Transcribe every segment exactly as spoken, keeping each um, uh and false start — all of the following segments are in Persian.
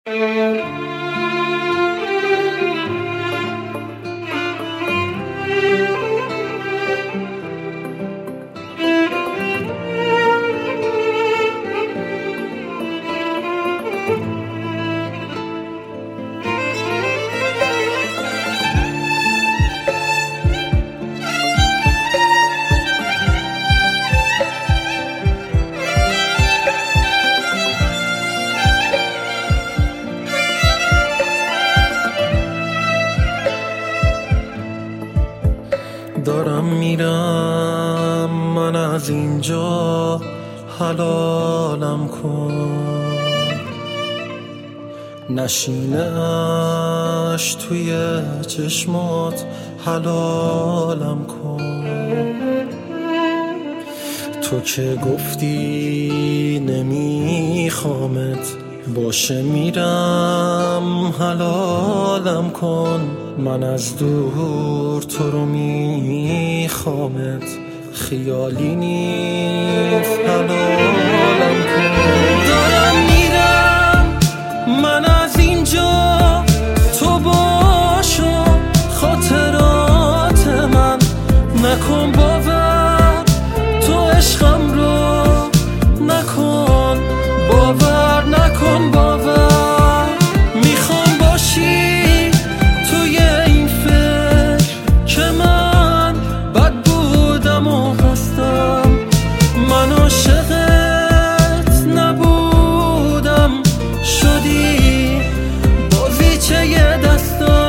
دارم میرم من از اینجا، حلالم کن، نشینش توی چشمات، حلالم کن. تو که گفتی نمیخوامت، باشه میرم حلالم کن، من از دور تو رو میخوامت، خیالی نیست حلالم کن. دارم میرم من از اینجا، تو باشو خاطرات من، نکن باور تو عشقم رو، نکن باور نکن باور، میخوام باشی توی این فکر که من بد بودم و هستم، من عاشقت نبودم، شدی بازیچه یه دستم.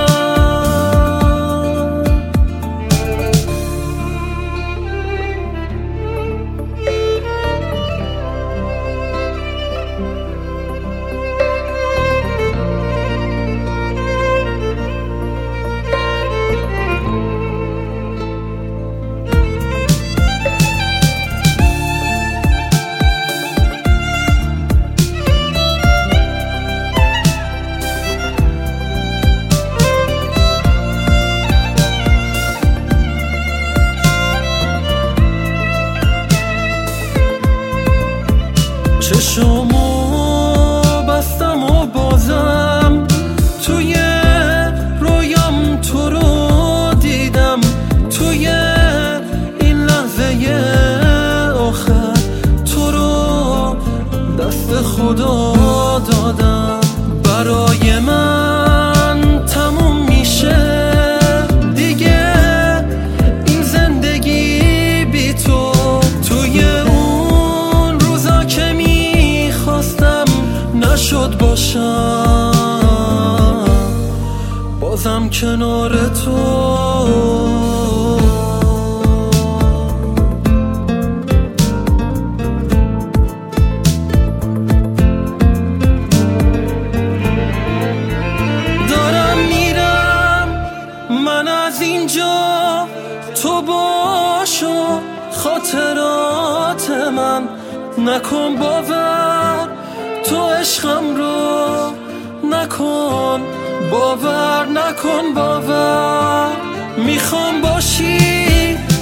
چشمو بستم و بازم توی رویام تو رو دیدم، توی این لحظه آخر تو رو دست خدا دادم. برای من تموم میشه دیگه این زندگی بی تو، توی اون روزا که میخواستم نشد باشم، بازم کنار تو. اینجا تو باشو خاطرات من، نکن باور تو عشقم رو، نکن باور نکن باور، میخوام باشی